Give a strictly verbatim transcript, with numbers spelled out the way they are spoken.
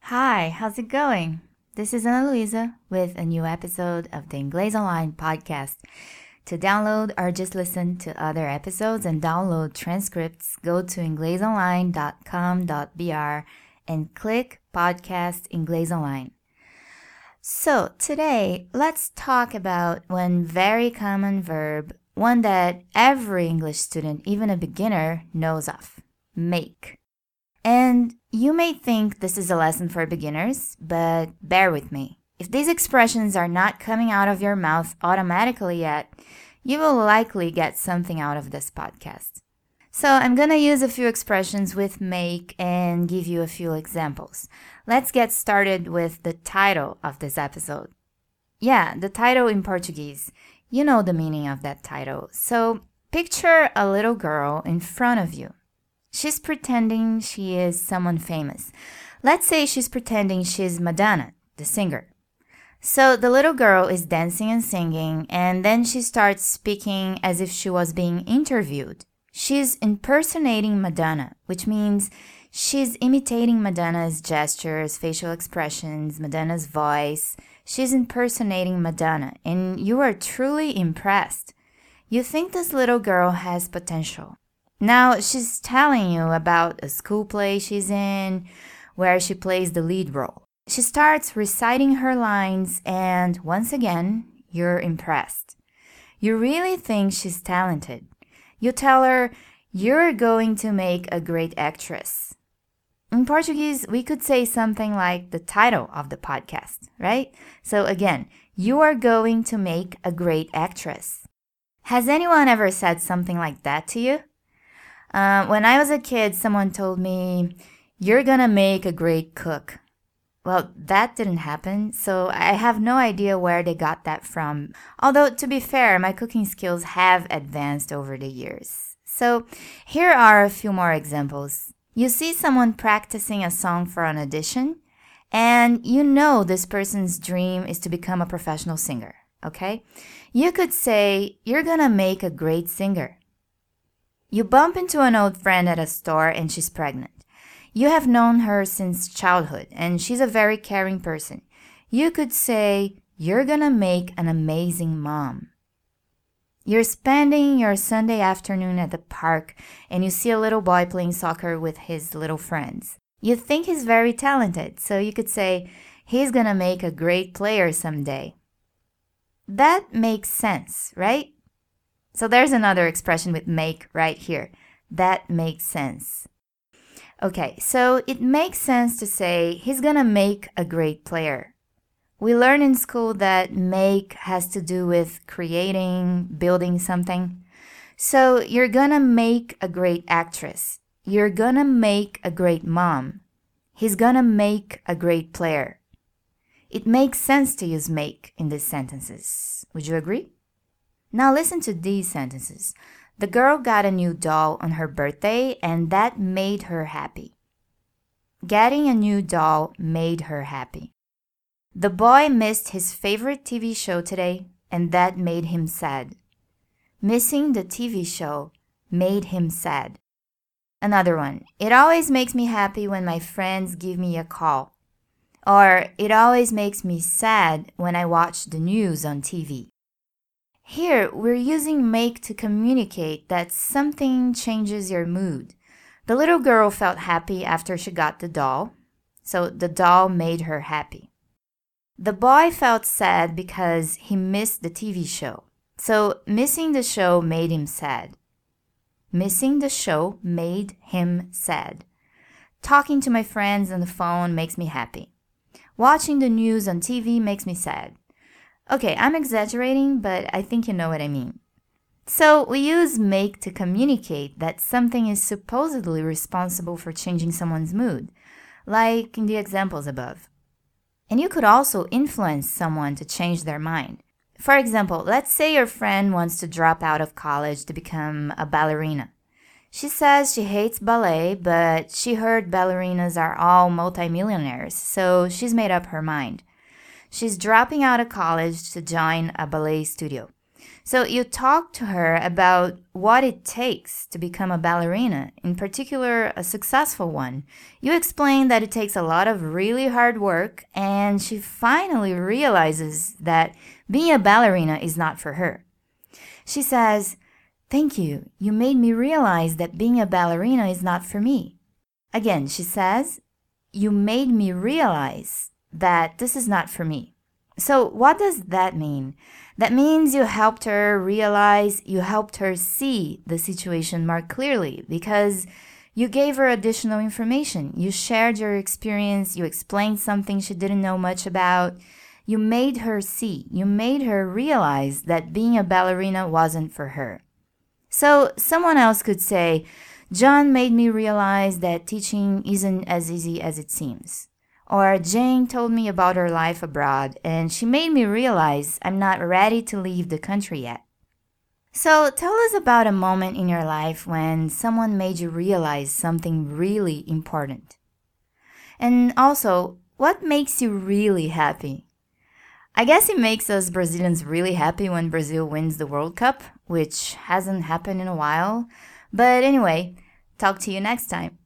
Hi, how's it going? This is Ana Luisa with a new episode of the Inglês Online podcast. To download or just listen to other episodes and download transcripts, go to inglês online dot com dot b r and click Podcast Inglês Online. So, today, let's talk about one very common verb, one that every English student, even a beginner, knows of. Make. And you may think this is a lesson for beginners, but bear with me. If these expressions are not coming out of your mouth automatically yet, you will likely get something out of this podcast. So I'm going to use a few expressions with make and give you a few examples. Let's get started with the title of this episode. Yeah, the title in Portuguese. You know the meaning of that title. So picture a little girl in front of you. She's pretending she is someone famous. Let's say she's pretending she's Madonna, the singer. So the little girl is dancing and singing, and then she starts speaking as if she was being interviewed. She's impersonating Madonna, which means she's imitating Madonna's gestures, facial expressions, Madonna's voice. She's impersonating Madonna, and you are truly impressed. You think this little girl has potential. Now, she's telling you about a school play she's in, where she plays the lead role. She starts reciting her lines, and once again, you're impressed. You really think she's talented. You tell her, you're going to make a great actress. In Portuguese, we could say something like the title of the podcast, right? So again, you are going to make a great actress. Has anyone ever said something like that to you? Uh, when I was a kid, someone told me, you're gonna make a great cook. Well, that didn't happen, so I have no idea where they got that from. Although, to be fair, my cooking skills have advanced over the years. So, here are a few more examples. You see someone practicing a song for an audition, and you know this person's dream is to become a professional singer, okay? You could say, you're gonna make a great singer. You bump into an old friend at a store and she's pregnant. You have known her since childhood and she's a very caring person. You could say, you're gonna make an amazing mom. You're spending your Sunday afternoon at the park and you see a little boy playing soccer with his little friends. You think he's very talented, so you could say, he's gonna make a great player someday. That makes sense, right? So there's another expression with make right here. That makes sense. Okay, so it makes sense to say he's gonna make a great player. We learn in school that make has to do with creating, building something. So you're gonna make a great actress. You're gonna make a great mom. He's gonna make a great player. It makes sense to use make in these sentences. Would you agree? Now listen to these sentences. The girl got a new doll on her birthday and that made her happy. Getting a new doll made her happy. The boy missed his favorite T V show today and that made him sad. Missing the T V show made him sad. Another one. It always makes me happy when my friends give me a call. Or it always makes me sad when I watch the news on T V. Here, we're using make to communicate that something changes your mood. The little girl felt happy after she got the doll, so the doll made her happy. The boy felt sad because he missed the T V show, so missing the show made him sad. Missing the show made him sad. Talking to my friends on the phone makes me happy. Watching the news on T V makes me sad. Okay, I'm exaggerating, but I think you know what I mean. So we use make to communicate that something is supposedly responsible for changing someone's mood, like in the examples above. And you could also influence someone to change their mind. For example, let's say your friend wants to drop out of college to become a ballerina. She says she hates ballet, but she heard ballerinas are all multimillionaires, so she's made up her mind. She's dropping out of college to join a ballet studio. So you talk to her about what it takes to become a ballerina, in particular a successful one. You explain that it takes a lot of really hard work, and she finally realizes that being a ballerina is not for her. She says, "Thank you. You made me realize that being a ballerina is not for me." Again, she says, "You made me realize that this is not for me." So what does that mean? That means you helped her realize, you helped her see the situation more clearly because you gave her additional information. You shared your experience, you explained something she didn't know much about. You made her see, you made her realize that being a ballerina wasn't for her. So someone else could say, "John made me realize that teaching isn't as easy as it seems." Or Jane told me about her life abroad, and she made me realize I'm not ready to leave the country yet. So tell us about a moment in your life when someone made you realize something really important. And also, what makes you really happy? I guess it makes us Brazilians really happy when Brazil wins the World Cup, which hasn't happened in a while. But anyway, talk to you next time.